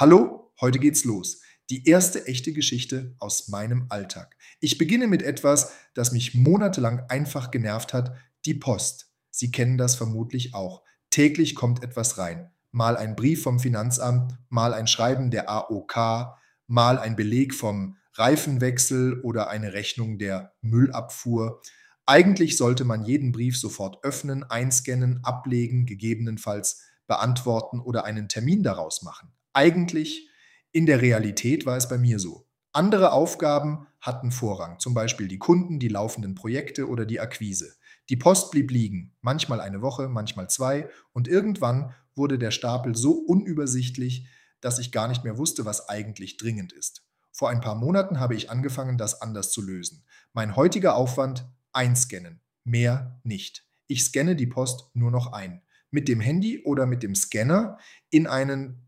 Hallo, heute geht's los. Die erste echte Geschichte aus meinem Alltag. Ich beginne mit etwas, das mich monatelang einfach genervt hat, die Post. Sie kennen das vermutlich auch. Täglich kommt etwas rein. Mal ein Brief vom Finanzamt, mal ein Schreiben der AOK, mal ein Beleg vom Reifenwechsel oder eine Rechnung der Müllabfuhr. Eigentlich sollte man jeden Brief sofort öffnen, einscannen, ablegen, gegebenenfalls beantworten oder einen Termin daraus machen. Eigentlich in der Realität war es bei mir so. Andere Aufgaben hatten Vorrang, zum Beispiel die Kunden, die laufenden Projekte oder die Akquise. Die Post blieb liegen, manchmal eine Woche, manchmal zwei, und irgendwann wurde der Stapel so unübersichtlich, dass ich gar nicht mehr wusste, was eigentlich dringend ist. Vor ein paar Monaten habe ich angefangen, das anders zu lösen. Mein heutiger Aufwand: einscannen, mehr nicht. Ich scanne die Post nur noch ein. Mit dem Handy oder mit dem Scanner in einen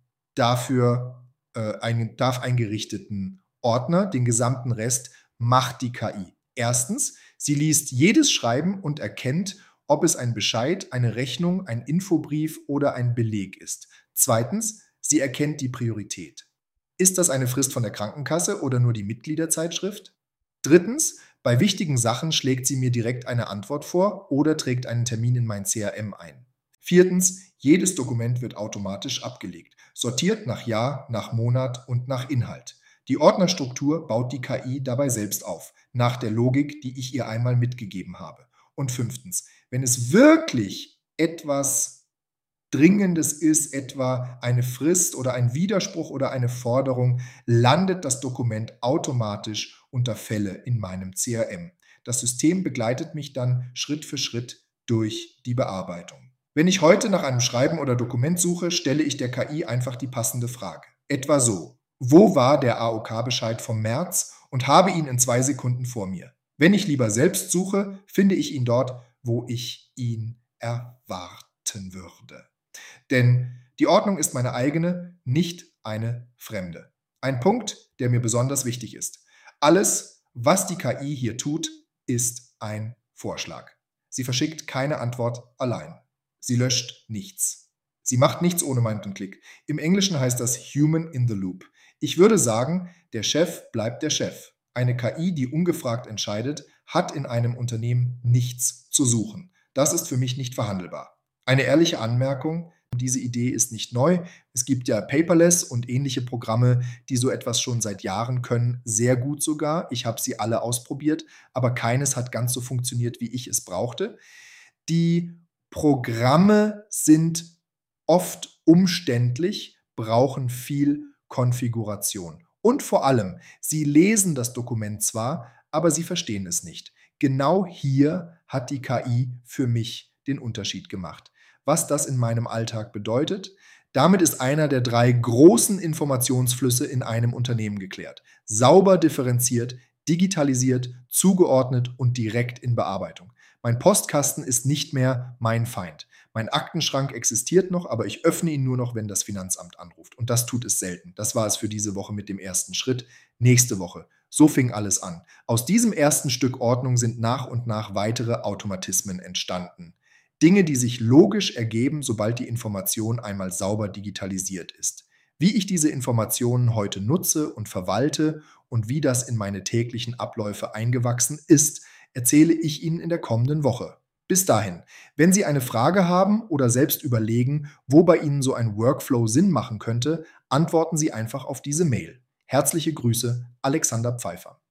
darf eingerichteten Ordner. Den gesamten Rest macht die KI. Erstens, sie liest jedes Schreiben und erkennt, ob es ein Bescheid, eine Rechnung, ein Infobrief oder ein Beleg ist. Zweitens, sie erkennt die Priorität. Ist das eine Frist von der Krankenkasse oder nur die Mitgliederzeitschrift? Drittens, bei wichtigen Sachen schlägt sie mir direkt eine Antwort vor oder trägt einen Termin in mein CRM ein. Viertens, jedes Dokument wird automatisch abgelegt, sortiert nach Jahr, nach Monat und nach Inhalt. Die Ordnerstruktur baut die KI dabei selbst auf, nach der Logik, die ich ihr einmal mitgegeben habe. Und fünftens, wenn es wirklich etwas Dringendes ist, etwa eine Frist oder ein Widerspruch oder eine Forderung, landet das Dokument automatisch unter Fälle in meinem CRM. Das System begleitet mich dann Schritt für Schritt durch die Bearbeitung. Wenn ich heute nach einem Schreiben oder Dokument suche, stelle ich der KI einfach die passende Frage. Etwa so: Wo war der AOK-Bescheid vom März, und habe ihn in 2 Sekunden vor mir. Wenn ich lieber selbst suche, finde ich ihn dort, wo ich ihn erwarten würde. Denn die Ordnung ist meine eigene, nicht eine fremde. Ein Punkt, der mir besonders wichtig ist: Alles, was die KI hier tut, ist ein Vorschlag. Sie verschickt keine Antwort allein. Sie löscht nichts. Sie macht nichts ohne meinen Klick. Im Englischen heißt das Human in the Loop. Ich würde sagen, der Chef bleibt der Chef. Eine KI, die ungefragt entscheidet, hat in einem Unternehmen nichts zu suchen. Das ist für mich nicht verhandelbar. Eine ehrliche Anmerkung: Diese Idee ist nicht neu. Es gibt ja Paperless und ähnliche Programme, die so etwas schon seit Jahren können, sehr gut sogar. Ich habe sie alle ausprobiert, aber keines hat ganz so funktioniert, wie ich es brauchte. Die Programme sind oft umständlich, brauchen viel Konfiguration. Und vor allem, sie lesen das Dokument zwar, aber sie verstehen es nicht. Genau hier hat die KI für mich den Unterschied gemacht. Was das in meinem Alltag bedeutet: Damit ist einer der 3 großen Informationsflüsse in einem Unternehmen geklärt. Sauber differenziert, digitalisiert, zugeordnet und direkt in Bearbeitung. Mein Postkasten ist nicht mehr mein Feind. Mein Aktenschrank existiert noch, aber ich öffne ihn nur noch, wenn das Finanzamt anruft. Und das tut es selten. Das war es für diese Woche mit dem ersten Schritt. Nächste Woche. So fing alles an. Aus diesem ersten Stück Ordnung sind nach und nach weitere Automatismen entstanden. Dinge, die sich logisch ergeben, sobald die Information einmal sauber digitalisiert ist. Wie ich diese Informationen heute nutze und verwalte und wie das in meine täglichen Abläufe eingewachsen ist, erzähle ich Ihnen in der kommenden Woche. Bis dahin, wenn Sie eine Frage haben oder selbst überlegen, wo bei Ihnen so ein Workflow Sinn machen könnte, antworten Sie einfach auf diese Mail. Herzliche Grüße, Alexander Pfeiffer.